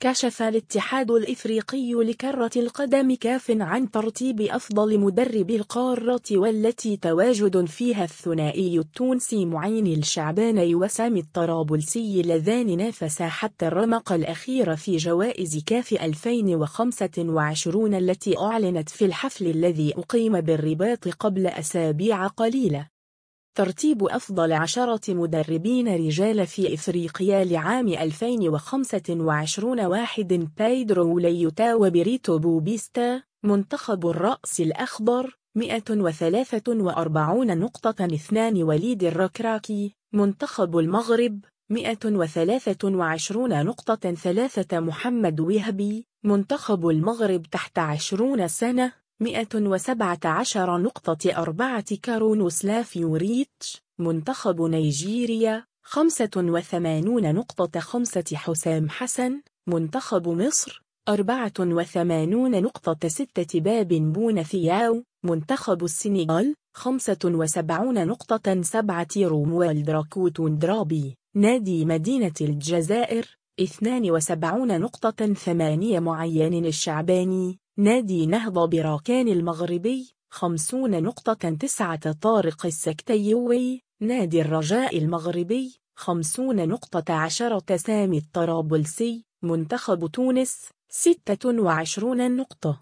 كشف الاتحاد الإفريقي لكرة القدم كاف عن ترتيب أفضل مدربي القارة والتي تواجد فيها الثنائي التونسي معين الشعباني وسامي الطرابلسي اللذان نافسا حتى الرمق الأخير في جوائز كاف 2025 التي أعلنت في الحفل الذي أقيم بالرباط قبل أسابيع قليلة. ترتيب أفضل 10 مدربين رجال في إفريقيا لعام 2025: 1 بيدرو ليوتا وبريتو بوبيستا، منتخب الرأس الأخضر 143 نقطة. 2 وليد الركراكي، منتخب المغرب 123 نقطة. 3 محمد وهبي، منتخب المغرب تحت 20 سنة 117 نقطة. 4 كارونوسلاف يوريتش، منتخب نيجيريا 85 نقطة. 5 حسام حسن، منتخب مصر 84 نقطة. 6 باب بونثياو، منتخب السنغال 75 نقطة. 7 روموالد راكوتون درابي، نادي مدينة الجزائر 72 نقطة. 8 معين الشعباني، نادي نهضة براكان المغربي 50 نقطة. 9 طارق السكتيوي، نادي الرجاء المغربي 50 نقطة. 10 سامي الطرابلسي، منتخب تونس 26 نقطة.